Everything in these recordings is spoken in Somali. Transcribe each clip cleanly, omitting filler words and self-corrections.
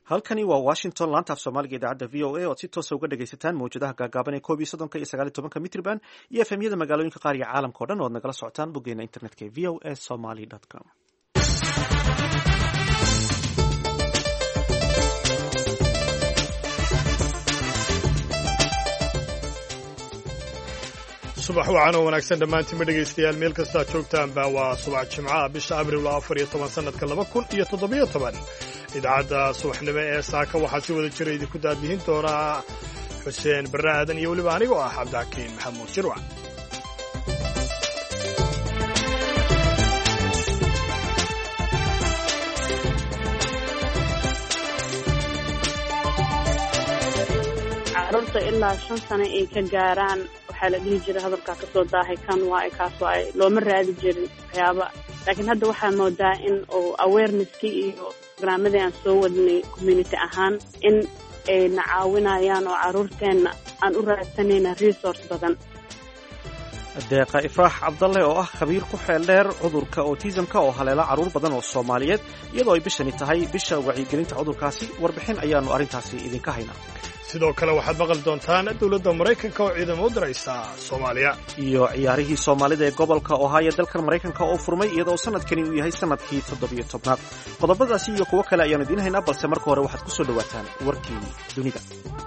halkani waa washington laanta af soomaaliga idaacadda v o a oad si toosa uga dhegaysataan mawjadaha gaagaaban ee 11 iyo 19 mitrban iyo efemyada magaalooyinka qaar iyo caalamka o dhan oad nagala socotaan boggeena internetka ee v o a somaly com. subax wacan oo wanaagsan dhammaantiinma dhegaystayaal meel kastaa joogtaanba waa subax jimcaha bisha abril 14 sanadka 2017 idaacadda subaxnimo ee saaka waxaa si wada jira idinku daadihin doonaa xuseen barre aadan iyo weliba anigoo ah cabdixakiin maxamuud jirwac. carruurta ilaa 5 sano ay ka gaaraan waxaa la dhihi jiray hadalkaa ka soo daahay kan waaye kaas waaye looma raadi jirin waxyaaba laakiin hadda waxaa moodaa in uu awareness-kii iyo barnaamijii aan soo wadnay community ahaan in ay na caawinayaan oo carruurteenna aan u raadsanayna resource badan. deeqa ifraax cabdalle oo ah khabiir ku xeel dheer cudurka autismka oo haleela carruur badan oo soomaaliyeed iyadoo ay bishani tahay bisha wacyigelinta cudurkaasi warbixin ayaannu arrintaasi idinka haynaa. sidoo kale waxaad maqli doontaan dowladda maraykanka oo ciidamo u diraysa soomaaliya iyo ciyaarihii soomaalida ee gobolka ohio dalkan maraykanka oo furmay iyadoo sanadkani uu yahay sanadkii 17aad. qodobadaasi iyo kuwo kale ayaanu idiin haynaa balse marka hore waxaad ku soo dhowaataan warkii dunida.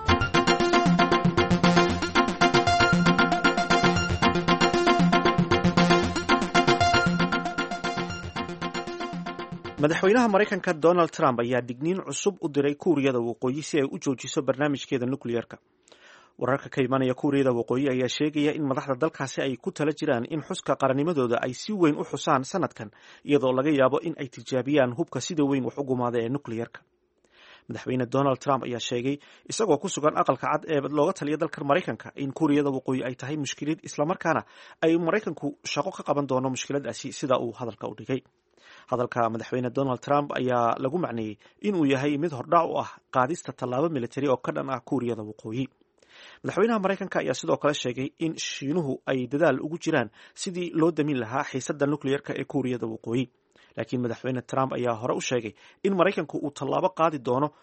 madaxweynaha maraykanka donald trump ayaa digniin cusub u diray kuuriyada waqooyi si ay u joojiso barnaamijkeeda nukliyeerka. wararka ka imanaya kuuriyada waqooyi ayaa sheegaya in madaxda dalkaasi ay ku tala jiraan in xuska qarannimadooda ay si weyn u xusaan sanadkan iyadoo laga yaabo in ay tijaabiyaan hubka sida weyn wax u gumaada ee nukliyeerka. madaxweyne donald trump ayaa sheegay isagoo ku sugan aqalka cad ee looga taliya dalka maraykanka in kuuriyada waqooyi ay tahay mushkilad islamarkaana ay maraykanku shaqo ka qaban doono mushkiladaasi sida uu hadalka u dhigay. hadalka madaxweyne donald trump ayaa lagu macneeyey inuu yahay mid hordhac u ah qaadista tallaabo militari oo ka dhan ah kuuriyada waqooyi. madaxweynaha maraykanka ayaa sidoo kale sheegay in shiinuhu ay dadaal ugu jiraan sidii loo damin lahaa xiisadda nukliyeerka ee kuuriyada waqooyi. laakiin madaxweyne trump ayaa hore u sheegay in maraykanku uu tallaabo qaadi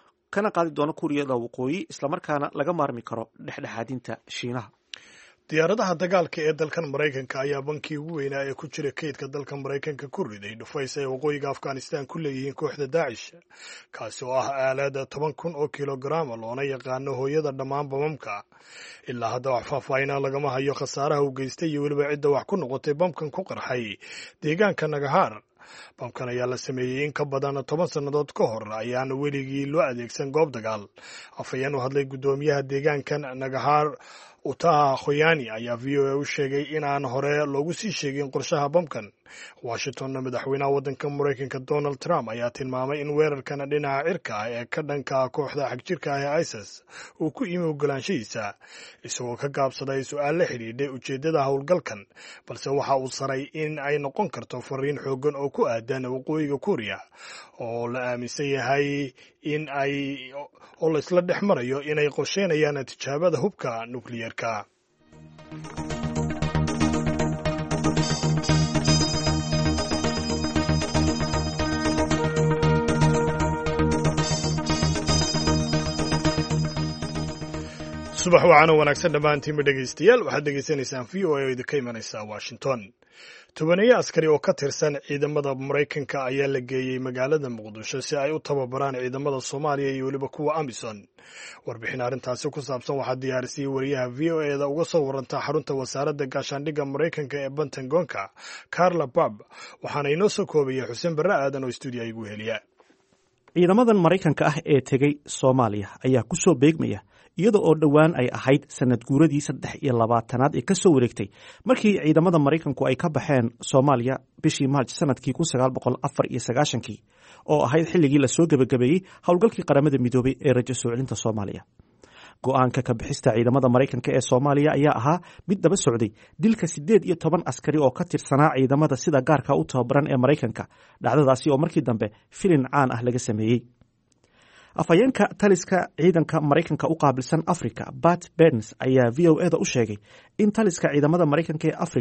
doono kuuriyada waqooyi islamarkaana laga maarmi karo dhexdhexaadinta shiinaha. diyaaradaha dagaalka ee dalkan maraykanka ayaa bankii ugu weynaa ee ku jira kaydka dalka maraykanka ku riday dhufays ay waqooyiga afghanistan ku leeyihiin kooxda daacish kaasi oo ah aalada 10,000 oo kilogaraama loona yaqaano hooyada dhammaan bamamka. ilaa hadda wax faahfaahinaa lagama hayo khasaaraha uu geystay iyo weliba cidda wax ku noqotay bamkan ku qarxay deegaanka nagahaar. bamkan ayaa la sameeyey in ka badan 10 sannadood ka hor ayaana weligii loo adeegsan goob dagaal. afhayeen u hadlay guddoomiyaha deegaankan nagahaar utaha khoyani ayaa v o a u sheegay in aan hore loogu sii sheegin qorshaha bamkan. washingtonna madaxweynaha waddanka maraykanka donald trump ayaa tilmaamay in weerarkan dhinaca cirka ah ee ka dhanka kooxda xagjirka ah ee isis uu ku imi ogolaanshihiisa isagoo ka gaabsaday su-aal la xidhiidhay ujeeddada howlgalkan balse waxa uu saray in ay noqon karto fariin xooggan oo ku aadan waqooyiga kuuriya oo la aaminsan yahay in oo la isla dhex marayo inay qorsheynayaan tijaabada hubka nukliyeerka. subax wacan oo wanaagsan dhammaantiinba dhegaystayaal waxaad dhegaysanaysaan v o a oo idinka imanaysa washington. tobaneeyo askari oo ka tirsan ciidamada maraykanka ayaa la geeyey magaalada muqdisho si ay u tababaraan ciidamada soomaaliya iyo weliba kuwa amisom. warbixin arrintaasi ku saabsan waxaa diyaarisay wariyaha v o eda uga soo waranta xarunta wasaaradda gaashaandhigga maraykanka ee pentagonka carla bab waxaana inoo soo koobaya xuseen barre aadan oo stuudiya igu heliya. ciidamadan maraykanka ah ee tegey soomaaliya ayaa ku soo beegmaya iyada oo dhowaan ay ahayd sanad guuradii 23aad ee ka soo wareegtay markii ciidamada maraykanku ay ka baxeen soomaaliya bishii maarj sanadkii 1994 oo ahayd xilligii lasoo gebagabeeyey howlgalkii qaramada midoobay ee rajo soo celinta soomaaliya. go-aanka ka bixista ciidamada maraykanka ee soomaaliya ayaa ahaa mid daba socday dilka 18 askari oo ka tirsanaa ciidamada sida gaarka u tababaran ee maraykanka, dhacdadaasi oo markii dambe filin caan ah laga sameeyey. afhayeenka taliska ciidanka maraykanka u qaabilsan africa bat berns ayaa v o eda u sheegay in taliska ciidamada maraykanka ee africa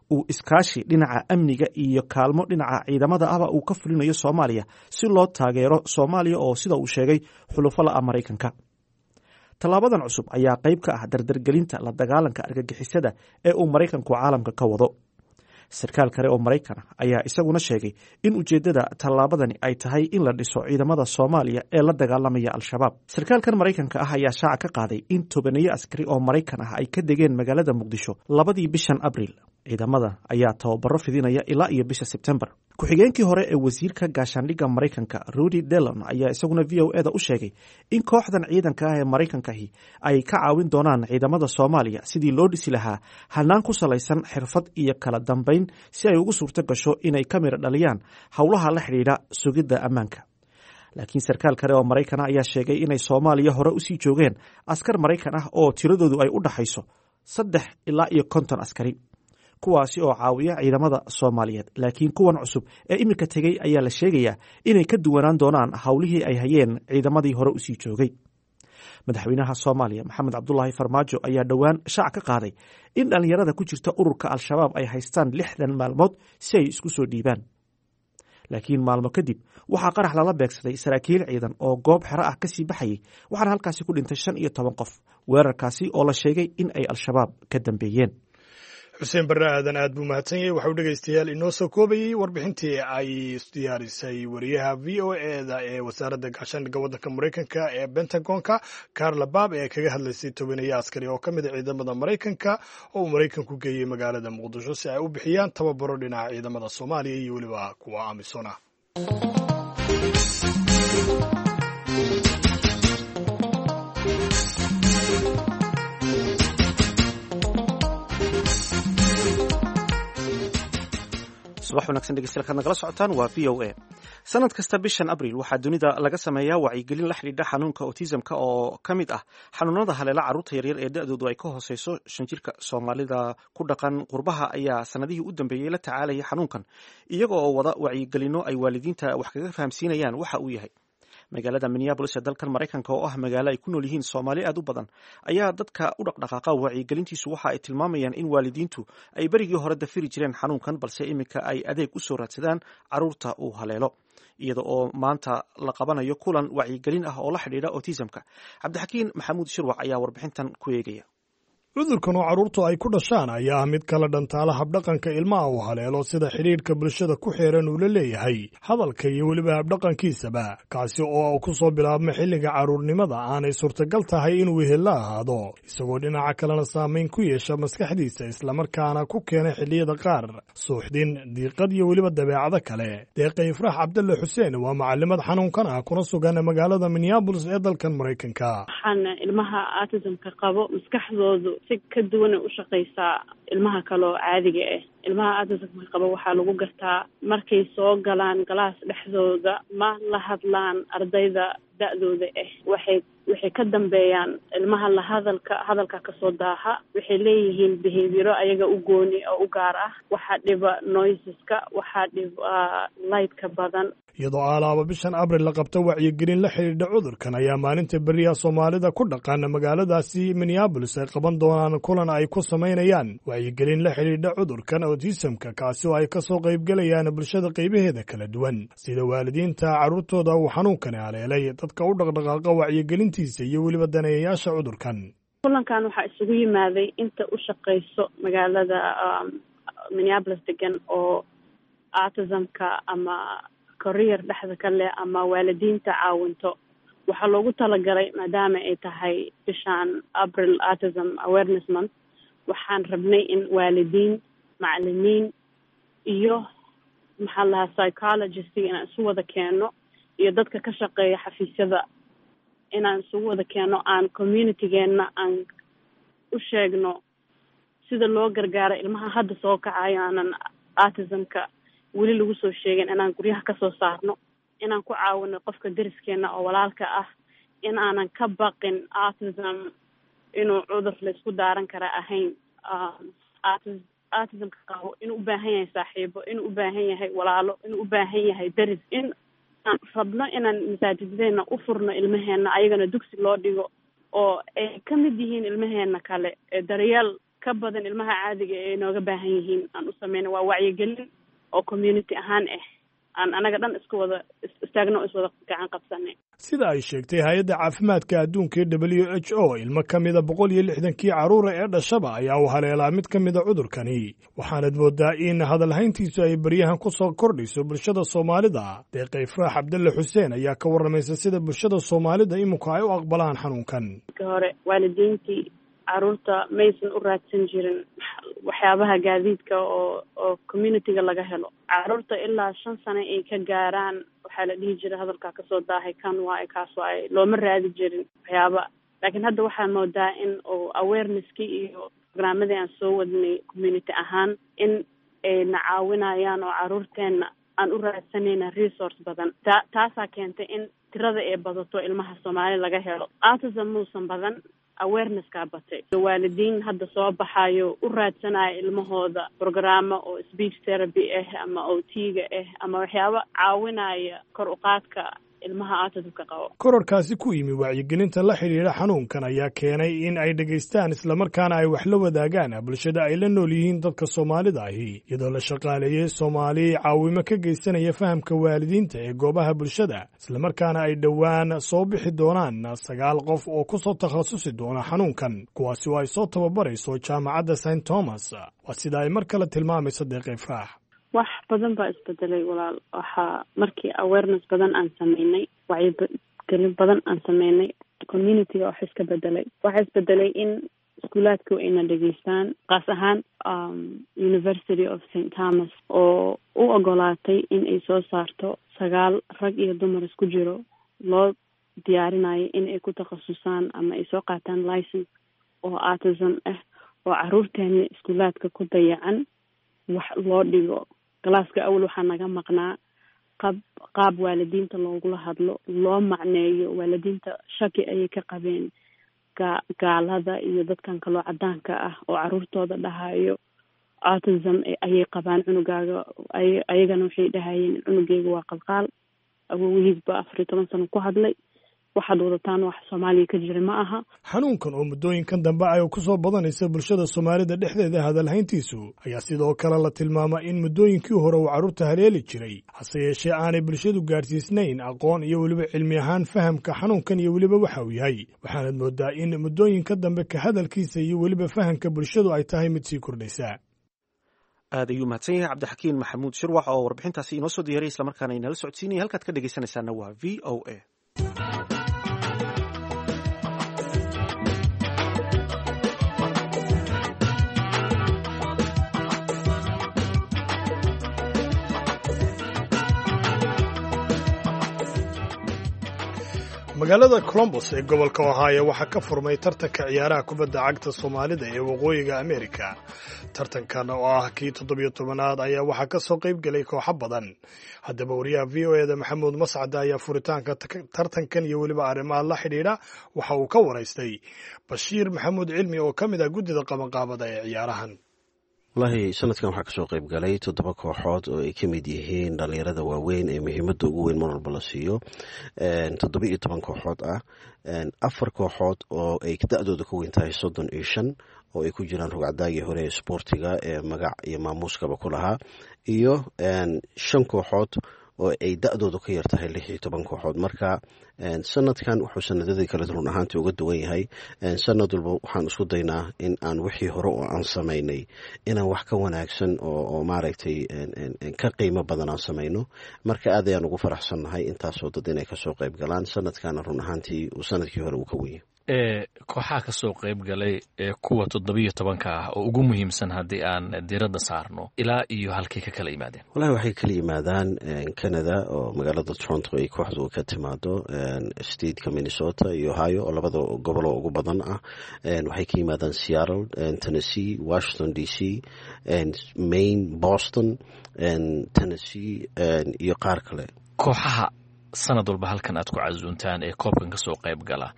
uu iskaashi dhinaca amniga iyo kaalmo dhinaca ciidamada ahba uu ka fulinayo soomaaliya si loo taageero soomaaliya oo sida uu sheegay xulufo la-a maraykanka. tallaabadan cusub ayaa qayb ka ah dardargelinta la dagaalanka argagixisada ee uu maraykanku caalamka ka wado. sarkaal kale oo maraykan ah ayaa isaguna sheegay in ujeeddada tallaabadani ay tahay in la dhiso ciidamada soomaaliya ee la dagaalamaya al-shabaab. sarkaalkan maraykanka ah ayaa shaaca ka qaaday in 10 askari oo maraykan ah ay ka degeen magaalada muqdisho 2 bishan abriil. ciidamada ayaa tababaro fidinaya ilaa iyo bisha sebtembar. ku-xigeenkii hore ee wasiirka gaashaandhigga maraykanka Rudy Dillon ayaa isaguna VOA-da u sheegay in kooxdan ciidanka ah ee maraykankahi ay ka caawin doonaan ciidamada soomaaliya sidii loo dhisi lahaa hanaan ku salaysan xirfad iyo kala dambayn si ay ugu suurto gasho inay ka mira dhaliyaan howlaha la xidhiidha sugidda ammaanka. laakiin sarkaal kale oo maraykan ah ayaa sheegay inay soomaaliya hore usii joogeen askar maraykan ah oo tiradoodu ay u dhaxayso 3 ilaa iyo 50 askari, kuwaasi oo caawiya ciidamada Soomaaliyeed. laakiin kuwan cusub ee iminka tegey ayaa la sheegayaa inay ka duwanaan doonaan howlihii ay hayeen ciidamadii hore usii joogay. madaxweynaha Soomaaliya Maxamed Cabdullaahi Farmaajo ayaa dhowaan shaac ka qaaday in dhalinyarada ku jirta ururka al-shabaab ay haystaan 60 maalmood si ay isku soo dhiibaan. laakiin maalmo kadib waxaa qarax lala beegsaday saraakiil ciidan oo goob xero ah kasii baxayay, waxaana halkaasi ku dhintay 15 qof. weerarkaasi oo la sheegay in ay al-shabaab ka dambeeyeen. xuseen barre aadan aad buu mahadsan yahay. waxau dhegaystayaal inoo soo koobayey warbixintii ay diyaarisay wariyaha v o e-da ee wasaaradda gaashaandhigga waddanka maraykanka ee Pentagonka Carla Babb ee kaga hadlaysay 10 askari oo ka mid a ciidamada maraykanka oo uu maraykanku geeyey magaalada muqdisho si ay u bixiyaan tababaro dhinaca ciidamada Soomaaliya iyo weliba kuwa Amisom ah. subax wanaagsan dhegeystayaal kaad nagala socotaan waa VOA. sanad kasta bishan abriil waxaa dunida laga sameeyaa wacyigelin la xidhiidha xanuunka autismka oo ka mid ah xanuunada haleela carruurta yaryar ee da-doodu ay ka hooseyso 5 jirka. soomaalida ku dhaqan qurbaha ayaa sanadihii u dambeeyey la tacaalaya xanuunkan iyaga oo wada wacyigelino ay waalidiinta wax kaga fahamsiinayaan waxa uu yahay. magaalada Minneapolis ee dalkan Maraykanka oo ah magaalo ay ku nool yihiin Soomaali aad u badan ayaa dadka u dhaqdhaqaaqa wacyigelintiisu waxa ay tilmaamayaan in waalidiintu ay berigii hore dafiri jireen xanuunkan, balse iminka ay adeeg u soo raadsadaan carruurta uu haleelo, iyada oo maanta la qabanayo kulan wacyigelin ah oo la xidhiidha autismka. cabdixakiin maxamuud shirwac ayaa warbixintan ku eegaya. cudurkan oo carruurtu ay ku dhashaan ayaa ah mid kala dhantaala habdhaqanka ilmaha uu haleelo, sida xidhiidhka bulshada ku xeeran uu la leeyahay, hadalka iyo weliba habdhaqankiisaba, kaasi oo ku soo bilaabma xilliga carruurnimada aanay suurtagal tahay inuu wehella ahaado, isagoo dhinaca kalena saamayn ku yeesha maskaxdiisa islamarkaana ku keena xilliyada qaar suuxdin, diiqad iyo weliba dabeecado kale. deeqa ifraax cabdalle xuseen waa macalimad xanuunkan ah kuna sugan magaalada Minneapolis ee dalkan Maraykanka. ilmaha autismka qabo maskaxdoodu si ka duwan u shaqeysaa ilmaha kale oo caadiga ah. ilmaha autismka qabo waxaa lagu gartaa markay soo galaan galaas dhexdooda ma la hadlaan ardayda da-dooda ah. waxay ka dambeeyaan ilmaha la hadalka kasoo daaha. waxay leeyihiin behavioro ayaga u gooni oo u gaar ah. waxaa dhiba noiseska, waxaa dhiba lightka badan. iyadoo alaaba bishan abriil la qabto wacyigelin la xidhiidha cudurkan ayaa maalinta beriya Soomaalida ku dhaqan magaaladaasi Minneapolis ay qaban doonaan kulan ay ku samaynayaan wacyigelin la xidhiidha cudurkan autismka, kaasi oo ay ka soo qaybgalayaan bulshada qaybaheeda kala duwan sida waalidiinta carruurtooda uu xanuunkani haleelay, dadka u dhaqdhaqaaqa wacyigelintiisa iyo weliba daneeyayaasha cudurkan. kulankan waxaa isugu yimaaday inta u shaqeyso magaalada Minneapolis degan oo autismka ama career dhexda ka leh ama waalidiinta caawinto. waxaa loogu talagalay maadaama ay tahay bishaan April Autism Awareness Month, waxaan rabnay in waalidiin, macallimiin iyo psychologist inaan isu wada keeno iyo dadka ka shaqeeya xafiisyada inaan isugu wada keeno, aan communitygeena aan u sheegno sida loo gargaaro ilmaha hadda soo kacayo aanan autismka weli lagu soo sheegin, inaan guryaha ka soo saarno, inaan ku caawino qofka deriskeena oo walaalka ah, in aanan ka baqin autism inuu cudur la isku daaran kara ahayn. autismka qabo inuu u baahan yahay saaxiibo, inuu u baahan yahay walaalo, inuu u baahan yahay deris, in aan rabno inaan masaajidadeena u furno ilmaheena, ayagana dugsi loo dhigo oo ay ka mid yihiin ilmaheena kale, daryeel ka badan ilmaha caadiga ee nooga baahan yihiin aan u sameyno. waa wacyigelin oo community ahaan aan anaga dhan isku wada istaagno iswada gacan qabsanay. sida ay sheegtay hay-adda caafimaadka adduunka ee WHO, ilmo ka mida 160 carruura ee dhashaba ayaa u haleelaa mid ka mida cudurkani, waxaanad moodaa in hadalhayntiisu ay baryahan ku soo kordhayso bulshada Soomaalida. Deeqay Ifraax Cabdulle Xuseen ayaa ka warramaysa sida bulshada Soomaalida imika ay u aqbalaan xanuunkan. hore waalidiintii carruurta maysan u raadsan jirin waxyaabaha gaadiidka oo communityga laga helo. carruurta ilaa 5 sano ay ka gaaraan waxaa la dhihi jiray hadalkaa kasoo daahay kan waa kaas waa looma raadi jirin waxyaaba. laakiin hadda waxaa moodaa in oo awareness-ki iyo barnaamijyada aan soo wadnay community ahaan in ay na caawinayaan oo carruurteena aan u raadsanayna resource badan. taasaa keentay in tirada ay badato ilmaha Soomaali laga helo. autism muusan badan, awareness-kaa batay. waalidiin hadda soo baxayo u raadsanaya ilmahooda programma oo speech therapy ama OT-ga ama waxyaaba caawinaya kor u qaadka ilmaha autism-ka qabo. kororkaasi ku yimi wacyigelinta la xidhiidha xanuunkan ayaa keenay in ay dhegaystaan islamarkaana ay wax la wadaagaan bulshada ay la nool yihiin dadka Soomaalida ahi, iyadoo la shaqaaleeyey Soomaali caawimo ka geysanaya fahamka waalidiinta ee goobaha bulshada, islamarkaana ay dhowaan soo bixi doonaan 9 qof oo ku soo takhasusi doona xanuunkan, kuwaasi oo ay soo tababarayso jaamacadda St Thomas. waa sida ay mar kale tilmaamayso Deeqay Ifraax. wax badan baa isbedelay walaal. waxaa markii awareness badan aan sameynay, wacyigelin badan aan sameynay, community-ga wax iska bedelay. waxaa isbedelay in iskuulaadku ayna dhegeystaan, qaas ahaan University of St Thomas oo u ogolaatay in ay soo saarto 9 rag iyo dumar isku jiro loo diyaarinayo in ay ku takhasusaan ama ay soo qaataan license oo autism oo carruurteena iskuulaadka ku dayacan wax loo dhigo. galaaska awal waxaa naga maqnaa qaab waalidiinta loogula hadlo, loo macneeyo. waalidiinta shaki ayay ka qabeen gaalada iyo dadkan kaloo cadaanka oo carruurtooda dhahayo autism ayay qabaan cunugaaga. ayagana waxay dhahayeen cunugeyga waa qalqaal, awowihiisba 14 sano ku hadlay, waxaad wadataan wax Soomaaliya ka jira ma aha. xanuunkan oo muddooyinkan dambe ay ku soo badanaysa bulshada Soomaalida dhexdeeda hadalhayntiisu ayaa sidoo kale la tilmaama in muddooyinkii hore uu carruurta haleeli jiray, hase yeeshee aanay bulshadu gaarsiisnayn aqoon iyo weliba cilmi ahaan fahamka xanuunkan iyo weliba waxa uu yahay. waxaanad moodaa in muddooyinka dambe ka hadalkiisa iyo weliba fahamka bulshadu ay tahay mid sii kordhaysa. aad ayuu mahadsan yahay cabdixakiin maxamuud shirwax oo warbixintaasi inoo soo diyaariyay islamarkaana inala socodsiinaya. halkaad ka dhegaysanaysaana waa VOA. magaalada Columbus ee gobolka Ohio waxaa ka furmay tartanka ciyaaraha kubadda cagta Soomaalida ee waqooyiga Amerika. tartankan oo ah kii 17aad ayaa waxaa ka soo qayb galay kooxo badan. haddaba wariyaha VOA-da Maxamuud Mascade ayaa furitaanka tartankan iyo weliba arrimaha la xidhiidha waxa uu ka waraystay Bashiir Maxamuud Cilmi oo ka mid ah guddida qabanqaabada ee ciyaarahan. wallahi sanadkan waxaa kasoo qayb galay 7 kooxood oo ay ka mid yihiin dhalinyarada waaweyn ee muhiimadda ugu weyn mar walba la siiyo. 17 kooxood ah, 4 kooxood oo ay da-dooda ka weyn tahay 35 oo ay ku jiraan rugcadaagii hore ee isboortiga ee magac iyo maamuuskaba ku lahaa, iyo 5 kooxood oo ay da-dooda ka yar tahay 16 kooxood. marka sanadkan wuxuu sanadadii kale run ahaantii uga duwan yahay. sanad walba waxaan isku daynaa in aan wixii hore oo aan samaynay inaan wax ka wanaagsan oo maaragtay ka qiimo badan aan samayno. marka aad ayaan ugu faraxsannahay intaasoo dad inay kasoo qayb galaan. sanadkana run ahaantii uu sanadkii hore uu ka weyn yahay. kooxaha ka soo qayb galay kuwa 17 ah oo ugu muhiimsan haddii aan diiradda saarno ilaa iyo halkay ka kala yimaadeen. wallahi waxay kala yimaadaan Canada oo magaalada Toronto ay kooxdu ka timaado, stateka Minnesota iyo Ohio oo labada gobol ugu badan ah. waxay ka yimaadaan Seattle, Tennessee, Washington DC, Maine, Boston, Tennessee iyo qaar kale. kooxaha sanad walba halkan aad ku casuuntaan ee koobkan ka soo qayb gala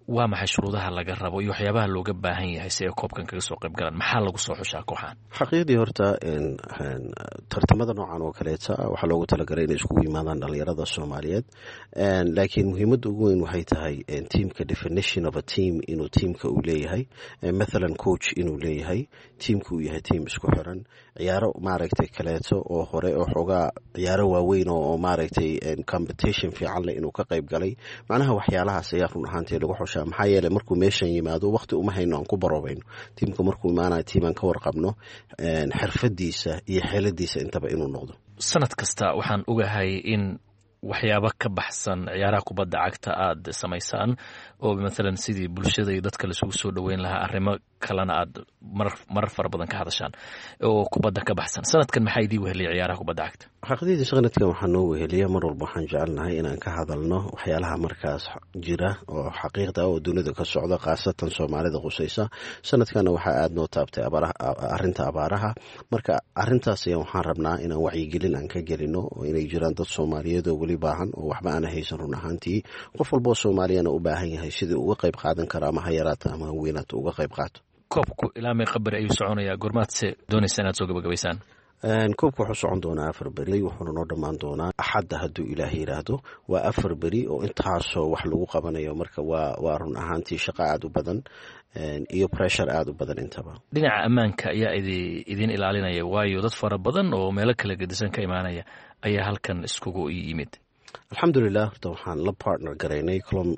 waa maxay shuruudaha laga rabo iyo waxyaabaha looga baahan yahay si ay koobkan kaga soo qayb galaan? maxaa lagu soo xushaa kooxan? xaqiiqdii horta tartamada noocan oo kaleeta waxaa loogu talagalay inay iskugu yimaadaan dhalinyarada soomaaliyeed, laakiin muhiimadda ugu weyn waxay tahay teamka definition of a team inuu teamka uu leeyahay, mathalan coach inuu leeyahay, teamka uu yahay team isku xiran, ciyaaro maaragtay kaleeto oo hore oo xoogaa ciyaaro waaweyn oo maaragtay competition fiican leh inuu ka qayb galay. macnaha waxyaalahaas ayaa run ahaantii lagu xushaa, maxaa yeelay markuu meeshan yimaado waqti uma hayno aan ku baroobayno. tiimka markuu imaanayo tiim aan ka warqabno xirfadiisa iyo xeeladiisa intaba inuu noqdo. sanad kasta waxaan ogahay in waxyaabo ka baxsan ciyaaraha kubadda cagta aad samaysaan, oo maalan sidii bulshada iyo dadka laisugu soo dhoweyn lahaa arrimo kalena aad marar fara badan ka hadashaan oo kubadda ka baxsan. sanadkan maxaa idii weheliya ciyaaraha kubadda cagta? xaqiiqdii sanadkan waxaa noo weheliya mar walba waxaan jecelnahay inaan ka hadalno waxyaalaha markaas jira oo xaqiiqda oo dunida ka socda, khaasatan soomaalida qusaysa. sanadkana waxaa aada noo taabtay arinta abaaraha. marka arintaas ayaan waxaan rabnaa inaan wacyigelin aan ka gelino oo inay jiraan dad soomaaliyeed oo weli baahan oo waxba aana haysan. run ahaantii qof walboo soomaaliyana u baahan yahay sidii uga qayb qaadan kara, ama ha yaraata ama ha weynaata uga qayb qaato. koobku ilaa meeqa beri ayuu soconayaa? goormaadse doonaysa inaad soo gabagabaysaan? koobka wuxuu socon doonaa 4 beri, wuxuuna noo dhammaan doonaa axadda hadduu ilaahay yidhaahdo. waa 4 beri oo intaasoo wax lagu qabanayo, marka waa run ahaantii shaqo aada u badan iyo pressure aada u badan intaba. dhinaca ammaanka ayaa idin ilaalinaya, waayo dad fara badan oo meelo kala gedisan ka imaanaya ayaa halkan iskugu yimid. alxamdulilah, horta waxaan la partner garaynay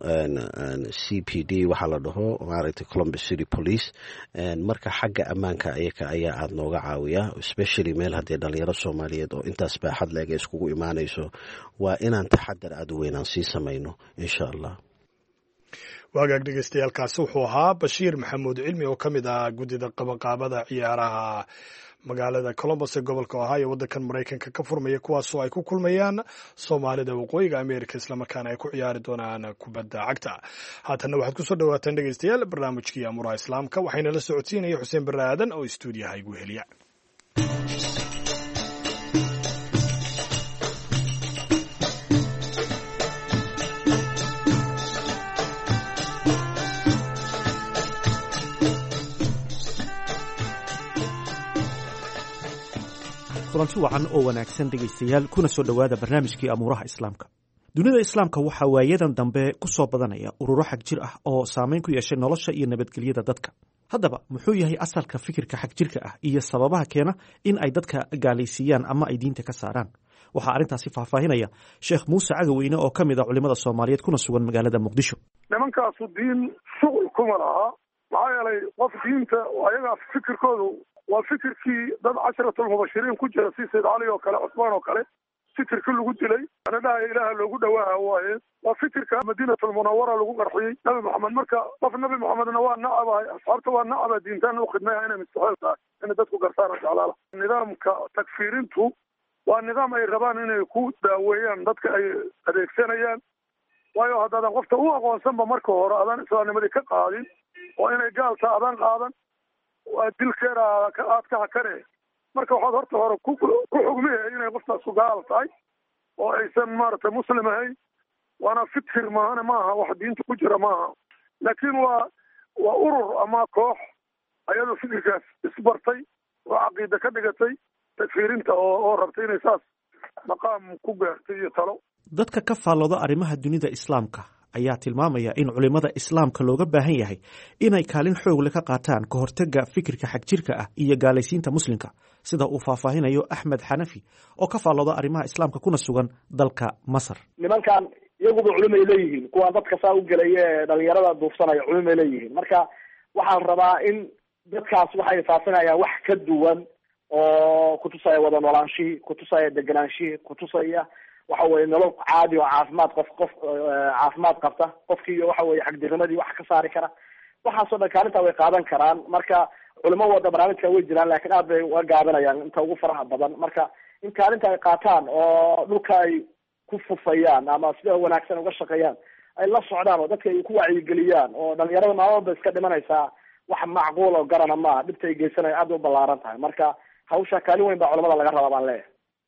c p d waxaa la dhaho maaragtay Columbus City Police. marka xagga ammaanka ayaka ayaa aada nooga caawiya, especially meel haddii dhalinyaro soomaaliyeed oo intaas baaxad leeg ay iskugu imaanayso, waa inaan taxadar aada u weynaan sii samayno insha allah. waagaag dhegeystayaaalkaasi wuxuu ahaa Bashiir Maxamuud Cilmi oo ka mid ah guddida qabanqaabada ciyaaraha magaalada Columbus ee gobolka Ohio waddankan Mareykanka ka furmaya, kuwaasoo ay ku kulmayaan Soomaalida waqooyiga Ameerika islamarkaana ay ku ciyaari doonaan kubadda cagta. haatanna waxaad kusoo dhawaataan dhegeystayaal barnaamijkii Amuraha Islaamka, waxayna la socodsiinaya Xuseen Barre Aadan oo stuudiyaha igu heliya. kulanti wacan oo wanaagsan dhegaystayaal, kuna soo dhowaada barnaamijkii amuuraha islaamka. dunida islaamka waxaa waayadan dambe ku soo badanaya ururo xag jir ah oo saamayn ku yeeshay nolosha iyo nabadgelyada dadka. haddaba muxuu yahay asalka fikirka xag jirka ah iyo sababaha keena in ay dadka gaalaysiiyaan ama ay diinta ka saaraan? waxaa arrintaasi faahfaahinaya sheekh muuse cagaweyne oo ka mid ah culimada soomaaliyeed kuna sugan magaalada muqdisho. nimankaasu diin shuqul kuma laha, maxaa yeelay qof diinta ayagaa fikirkoodu waa fikirkii dad casharatulmubashiriin ku jira, si sayd cali oo kale, cusmaan oo kale, fikirkii lagu dilay anadhaha ilaaha loogu dhawaaha waaye. waa fikirka madiinatulmunawara lagu qarxiyey nabi maxamed. marka qof nabi maxamedna waa nacabahay, asxaabta waa nacaba, diintaan u khidmaya inay mustaxiil tahay inay dadku gartaan oo jeclaala. nidaamka takfiirintu waa nidaam ay rabaan inay ku daaweeyaan dadka ay adeegsanayaan, waayo haddaadan qofta u aqoonsanba marka hore adaan islaamnimadii ka qaadin oo inay gaalta adaan qaadan, waa dilkeeda aad ka hakane. marka waxaad horta hore ku xugmihay inay qoftaasu gaal tahay oo aysan maaragtay muslim ahayn. waana fikir maahane maaha, wax diinta ku jira maaha, laakiin waa urur ama koox ayadoo fikirkaas isbartay oo caqiida ka dhigatay takfiirinta oo rabtay inay saas maqaam ku gaartay iyo talo. dadka ka faallooda arrimaha dunida islaamka ayaa tilmaamaya in culimada islaamka looga baahan yahay inay kaalin xoogle ka qaataan ka hortagga fikirka xag jirka ah iyo gaalaysiinta muslimka, sida uu faahfaahinayo Axmed Xanafi oo ka faallooda arrimaha islaamka kuna sugan dalka Masar. nimankan iyaguba culimay leeyihiin, kuwaan dadka saa u gelaya ee dhalinyarada duufsanaya culimay leeyihiin. marka waxaan rabaa in dadkaas waxay faafinayaan wax ka duwan oo kutusaya wada noolaanshihii, kutusaya deganaanshihii, kutusaya waxa weye nolol caadi oo caafimaad qof caafimaad qabta, qofkii waxa weye xagdirnimadii wax ka saari kara. waxaasoo dhan kaalintaa way qaadan karaan. marka culimo wada barnaamijka way jiraan, laakiin aad bay uga gaabinayaan inta ugu faraha badan. marka in kaalinta ay qaataan oo dhulka ay ku fufayaan ama sida wanaagsan uga shaqeeyaan, ay la socdaan oo dadka ay ku wacyigeliyaan, oo dhalinyarada maalmoodba iska dhimanaysaa wax macquul oo garana maaha, dhibta ay geysanaya aad u ballaaran tahay. marka hawsha kaalin weyn baa culamada laga rabaa baan leeyahay.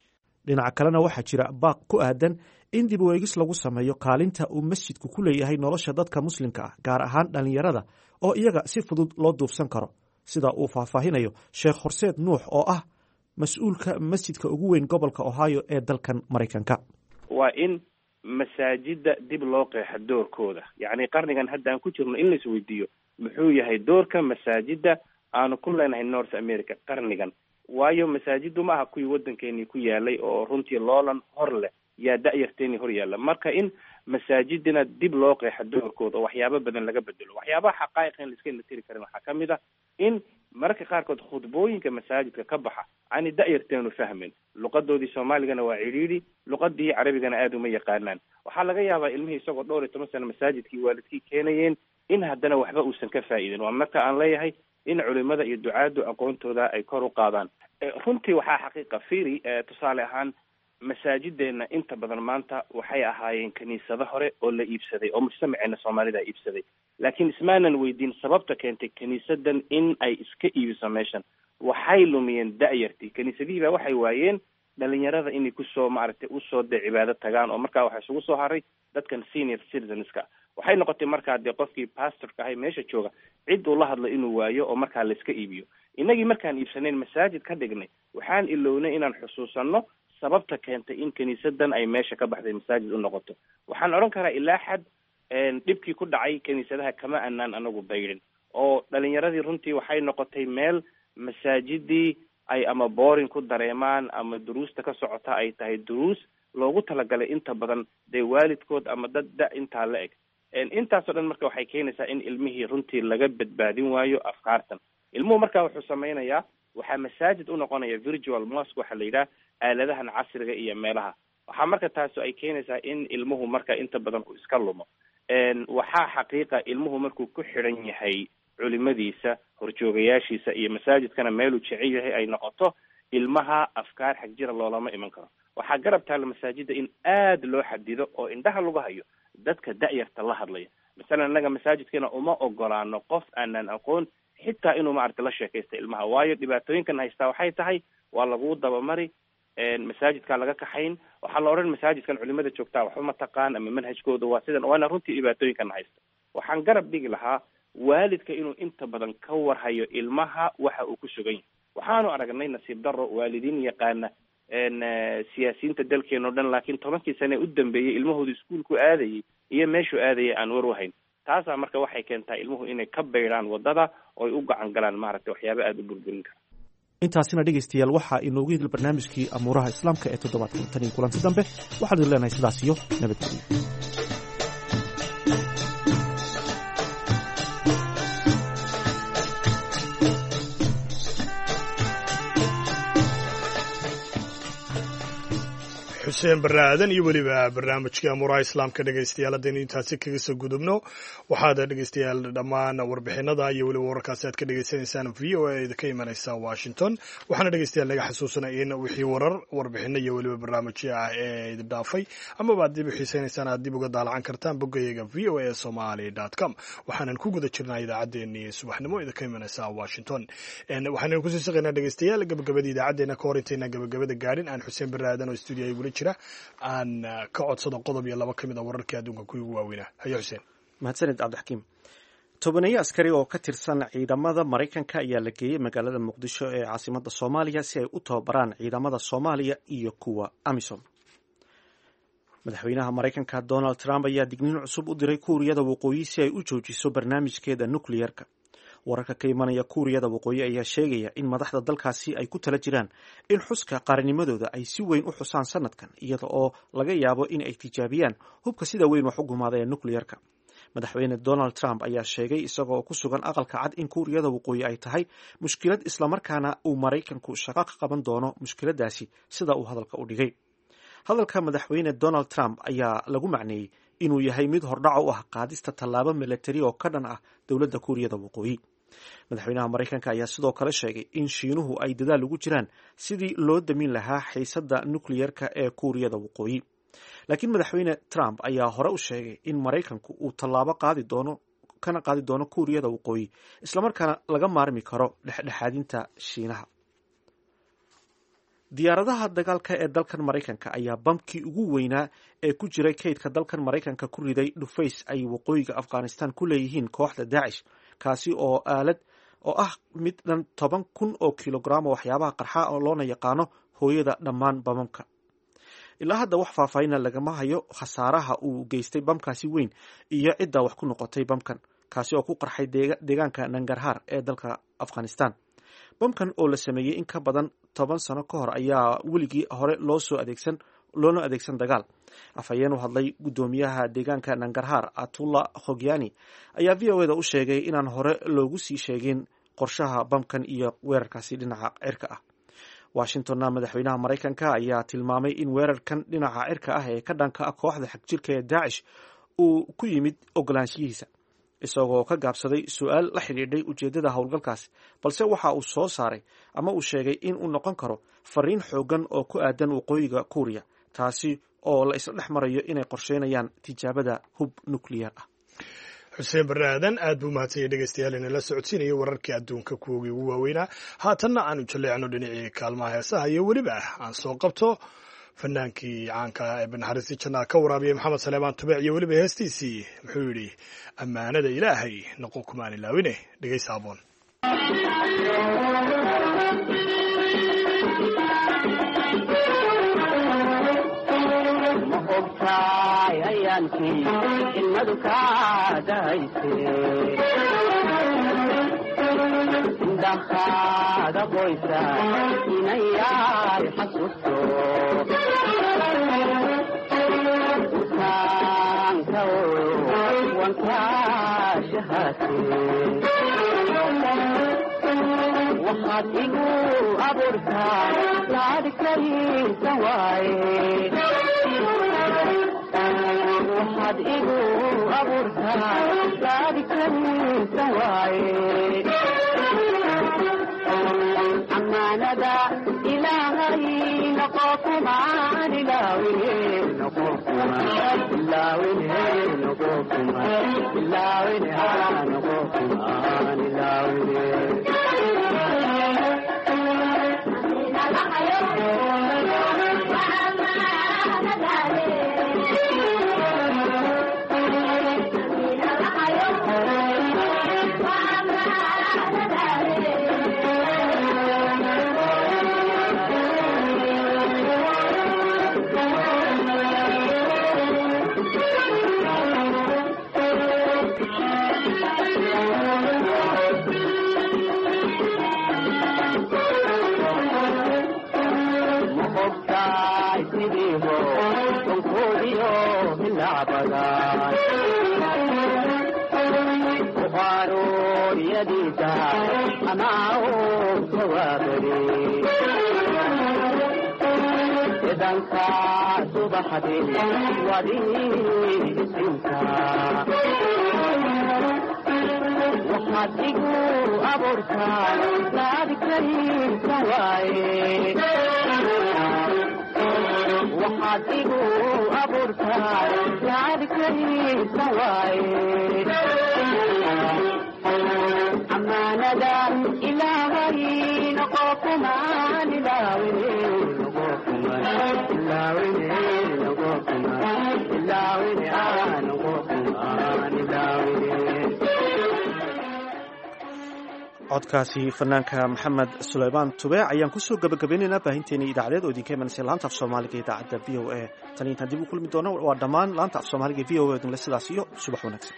dhinaca kalena waxaa jira baaq ku aadan in dib u eegis lagu sameeyo kaalinta uu masjidku ku leeyahay nolosha dadka muslimka ah gaar ahaan dhallinyarada oo iyaga si fudud loo duufsan karo sida uu faahfaahinayo sheekh horseed nuux oo ah mas-uulka masjidka ugu weyn gobolka ohio ee dalkan maraykanka. waa in masaajida dib loo qeexa doorkooda, yacni qarnigan hadda aan ku jirno in la isweydiiyo muxuu yahay doorka masaajida aanu ku leenahay north america qarnigan. waayo masaajidu ma aha kuwii waddankeenii ku yaalay oo runtii loolan hor leh yaa da-yarteenii hor yaalla. marka in masaajidina dib loo qeexa doorkooda oo waxyaabo badan laga bedelo. waxyaabaha xaqaa'iq in laiska tiri karin waxaa ka mid ah in mararka qaarkood khudbooyinka masaajidka ka baxa ani da-yarteenu fahmin, luqadoodii soomaaligana waa cidhiidhi, luqadii carabigana aada uma yaqaanaan. waxaa laga yaabaa ilmihii isagoo 12 sano masaajidkii waalidkii keenayeen in haddana waxba uusan ka faa'iidin. waa marka aan leeyahay in culimada iyo ducaadu aqoontooda ay kor u qaadaan. runtii waxaa xaqiiqa firi tusaale ahaan masaajideena inta badan maanta waxay ahaayeen kiniisado hore oo la iibsaday oo mujtamaceena soomaalida iibsaday, laakiin ismaanan weydiin sababta keentay kiniisadan in ay iska iibiso meeshan. waxay lumiyeen da-yartii. kiniisadihii baa waxay waayeen dhalinyarada inay kusoo maaragtay usoo dee cibaado tagaan, oo markaa waxaa isugu soo haray dadkan senior citizenska. waxay noqotay markaa dee qofkii pastorka ahay meesha jooga cid uu la hadlo inuu waayo oo markaa la iska iibiyo. inagii markaan iibsanayn masaajid ka dhignay waxaan ilownay inaan xusuusanno sababta keentay in kiniisadan ay meesha ka baxday masaajid u noqoto. waxaan odhan karaa ilaa xad dhibkii ku dhacay kiniisadaha kama anaan anagu baydhin, oo dhalinyaradii runtii waxay noqotay meel masaajidii ay ama boorin ku dareemaan ama duruusta ka socota ay tahay duruus loogu talagalay inta badan dee waalidkood ama dad da intaa la eg. intaasoo dhan marka waxay keenaysaa in ilmihii runtii laga badbaadin waayo afkaartan. ilmuhu markaa wuxuu samaynayaa waxaa masaajid u noqonaya virtual mosque waxaa la yidhaha aaladahan casriga iyo meelaha. waxaa marka taasi ay keenaysaa in ilmuhu marka inta badan uu iska lumo. waxaa xaqiiqa ilmuhu markuu ku xidhan yahay culimadiisa, horjoogayaashiisa iyo masaajidkana meeluu jecel yahay ay noqoto, ilmaha afkaar xag jira loolama iman karo. waxaa garab taalla masaajida in aada loo xadido oo indhaha lagu hayo dadka da-yarta la hadlaya. masalan innaga masaajidkeena uma ogolaano qof aanan aqoon xitaa inuu maaragta la sheekaysta ilmaha, waayo dhibaatooyinkan haystaa waxay tahay waa lagu dabamari, masaajidkaa laga kaxayn, waxaa la odhan masaajidkan culimada joogtaa waxba ma taqaan ama manhajkooda waa sidan, waana runtii dhibaatooyinkan haysta. waxaan garab dhigi lahaa waalidka inuu inta badan ka warhayo ilmaha waxa uu ku sugan yahay. waxaanu aragnay nasiib daro waalidiin yaqaana siyaasiyiinta dalkeena o dhan, laakiin 10 sane u dambeeyey ilmahooda iskuulku aadayay iyo meeshuu aadayay aan war wahayn. taasaa marka waxay keentaa ilmuhu inay ka baydhaan wadada ooy u gacan galaan maaragtay waxyaaba aada u burburin kara. intaasina dhegaystayaal waxaa inoogu hidil barnaamijkii amuuraha islaamka ee toddobaadkan. tan iyo kulanti dambe waxaan idin leenahay sidaas iyo nabadgelyo. xuseen barre aadan iyo weliba barnaamijkii amuuraha islaamka dhegaystayaal haddaynu intaasi kaga soo gudubno waxaad dhegaystayaal dhammaan warbixinada iyo weliba wararkaasi aad ka dhegaysanaysaan v o a ka imanaysa Washington. waxaana dhegaystayaal naga xasuusanay in wixii warbixino iyo weliba barnaamijyo ah ee idin dhaafay amaba aad dib u xiisaynaysaan aad dib uga daalacan kartaan boggayaga voasomali.com. waxaanan ku guda jirnaa idaacaddeenii subaxnimo idinka imanaysa Washington. waxaanaynu kusii shaqaynaa dhegaystayaal gabagabadii idaacaddeenna ka hor intayna gabagabada gaadhin aan xuseen barre aadan oo stuudiyo gula jira aan ka codsado qodob iyo laba ka mid a wararkii adduunka kuwii ugu waaweynaa. hayo xuseen. mahadsanid cabdixakiim. tobaneeyo askari oo ka tirsan ciidamada maraykanka ayaa la geeyey magaalada muqdisho ee caasimadda soomaaliya si ay u tababaraan ciidamada soomaaliya iyo kuwa amisom. madaxweynaha maraykanka donald trump ayaa digniin cusub u diray kuuriyada waqooyi si ay u joojiso barnaamijkeeda nukliyerka. wararka ka imanaya kuuriyada waqooyi ayaa sheegaya in madaxda dalkaasi ay ku tala jiraan in xuska qarannimadooda ay si weyn u xusaan sanadkan, iyada oo laga yaabo in ay tijaabiyaan hubka sida weyn wax u gumaada ee nukliyerka. madaxweyne donald trump ayaa sheegay isagoo ku sugan aqalka cad in kuuriyada waqooyi ay tahay mushkilad, islamarkaana uu maraykanku shaqo ka qaban doono mushkiladaasi sida uu hadalka u dhigay. hadalka madaxweyne donald trump ayaa lagu macneeyey inuu yahay mid hordhac u ah qaadista tallaabo milatari oo ka dhan ah dowladda kuuriyada waqooyi. madaxweynaha maraykanka ayaa sidoo kale sheegay in shiinuhu ay dadaal ugu jiraan sidii loo damin lahaa xiisadda nukliyerka ee kuuriyada waqooyi. laakiin madaxweyne trump ayaa hore u sheegay in maraykanku uu tallaabo kana qaadi doono kuuriyada waqooyi, islamarkaana laga maarmi karo dhexdhexaadinta shiinaha. diyaaradaha dagaalka ee dalkan maraykanka ayaa bamkii ugu weynaa ee ku jiray kaydka dalkan maraykanka ku riday dhufays ay waqooyiga afghanistan ku leeyihiin kooxda daacish kaasi oo ah mid dhan 10,000 oo kilograam oo waxyaabaha qarxa oo loona yaqaano hooyada dhammaan bamamka. ilaa hadda wax faahfaahina lagama hayo khasaaraha uu geystay bamkaasi weyn iyo cidda wax ku noqotay bamkan kaasi oo ku qarxay deegaanka nangarhar ee dalka afghanistan. bamkan oo la sameeyey in ka badan 10 sano ka hor ayaa weligii hore loona adeegsan dagaal. afhayeen u hadlay guddoomiyaha deegaanka nangarhar atullah khogyani ayaa v o eda u sheegay inaan hore loogu sii sheegin qorshaha bamkan iyo weerarkaasi dhinaca cirka ah. washingtonna madaxweynaha maraykanka ayaa tilmaamay in weerarkan dhinaca cirka ah ee ka dhanka ah kooxda xagjirka ee daacish uu ku yimid ogolaanshihiisa isagoo ka gaabsaday su-aal la xidhiidhay ujeeddada howlgalkaasi, balse waxa uu soo saaray ama uu sheegay in uu noqon karo fariin xoogan oo ku aadan waqooyiga kuuriya taasi oo la isla dhex marayo inay qorsheynayaan tijaabada hub nuclear ah. xuseen barre aadan aad buu mahadsanyay dhegeystayaal inala socodsiinaya wararkii adduunka kuwogii ugu waaweynaa. haatanna aanu jaleecno dhinacii kaalmaha heesaha iyo weliba aan soo qabto fanaankii caanka ee banaxariisti jannaa ka waraabiyey maxamed saleebaan tubeec iyo weliba heestiisii muxuu yidhi ammaanada ilaahay noqon kumaan ilaawine. dhegeysa aboon. ilmadu kaadahayse indhahaaga qoysa inayaay xasuusto utaanka wankaashahaate waxaad igu abuurtaa laadikaysa waaye waxaad igu abuurtaa laadikaysa waaye ammaanada ilaahay noqo kumaan ilaawine noqo kumaan ilaawine noqo kumaan ilaawine noqo kumaan ilaawine waxaad igu abuurtaa laadikaysa waaye waxaad igu abuurtaa laadikaysa waaye ammaanada ilaahay noqo kumaan ilaawine noqo kumaan ilaawine noqo kumaan ilaawine noqo kumaan ilaawine. codkaasi fanaanka maxamed suleymaan tubeec ayaan kusoo gabagabeynaynaa baahinteena idaacadeed oo idinka imanaysa laanta af soomaaliga idaacadda v o a tan intaan dib u kulmi doono waa dhammaan laanta af soomaaliga v o a dinle sidaas iyo subax wanaagsan.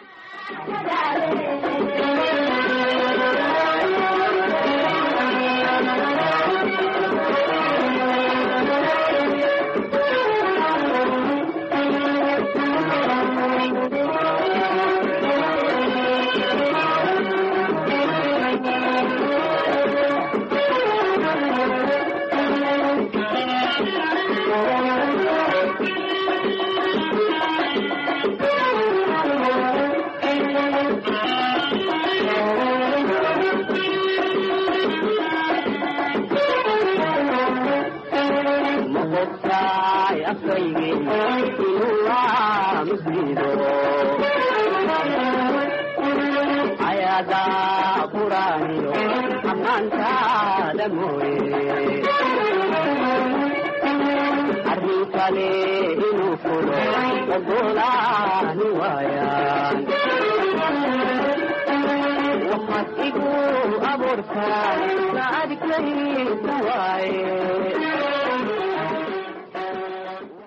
ayada quraaniyo ammaantaada mooye kale inuu fulo ogolaan waayaan waxaad igu abuurtaa saadkaysa waaye